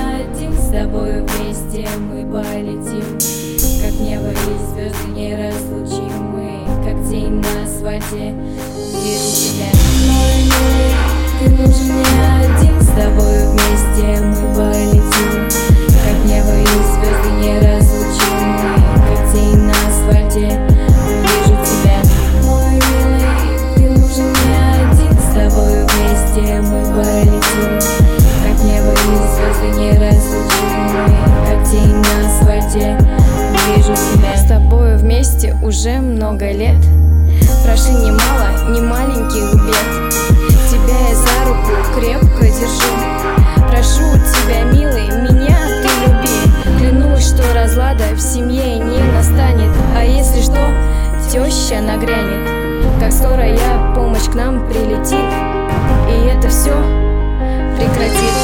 один, с тобою вместе мы полетим. Как небо и звезды неразлучимы, как день на асфальте. Вижу тебя, мой милый, ты нужен мне один, с тобою вместе мы полетим. Как небо и звезды неразлучимы, как день на асфальте. Вижу тебя, мой милый, ты нужен мне один, с тобою вместе мы полетим. Как небо и звезды неразлучимы, как день на асфальте. Вижу тебя. С тобою вместе уже много лет, прошли немало, не маленьких бед. Тебя я за руку крепко держу. Прошу тебя, милый, меня ты люби. Клянусь, что разлада в семье не настанет. А если что, теща нагрянет. Как скорая помощь к нам прилетит, и это все прекратит.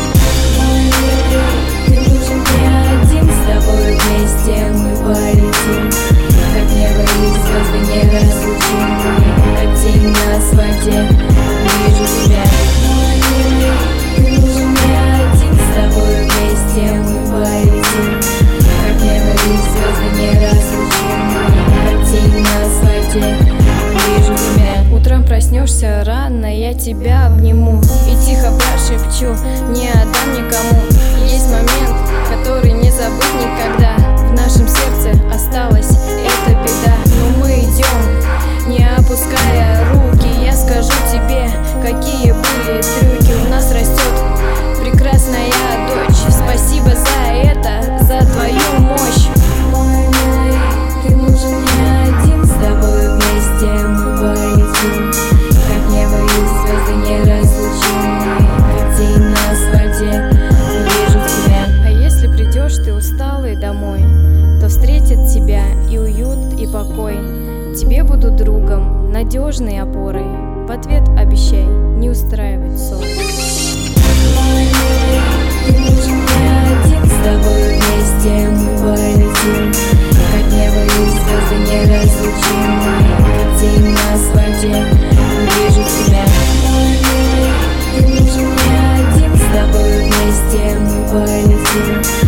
Ты нужен мне один, с тобой вместе мы полетим. Как небо и звезды неразлучимы, как день на асфальте. Вижу тебя, мой милый, ты нужен мне один, с тобой вместе мы полетим. Как небо и звезды неразлучимы, как день на асфальте. Вижу тебя. Утром проснешься рано, я тебя обниму и тихо прошепчу: не отдам никому. Есть момент, который не забыть никогда. В нашем сердце осталась эта беда. Но мы идем, не опуская руки. Я скажу тебе, какие были трюки. У нас растет прекрасная дочь. Спасибо за это, за твою мощь. Мой милый, ты нужен мне один, с тобой вместе мы полетим. Как небо и звезды неразлучимы, как день на асфальте. Вижу тебя. А если придешь ты усталый домой, то встретит тебя и уют, и покой. Тебе буду другом, надежной опорой. В ответ обещай не устраивать ссор. Мой милый, ты нужен мне один, с тобой вместе мы полетим. Как небо и звезды неразлучимы, как день на асфальте. Вижу тебя, мой милый, ты нужен мне один, с тобой вместе мы полетим.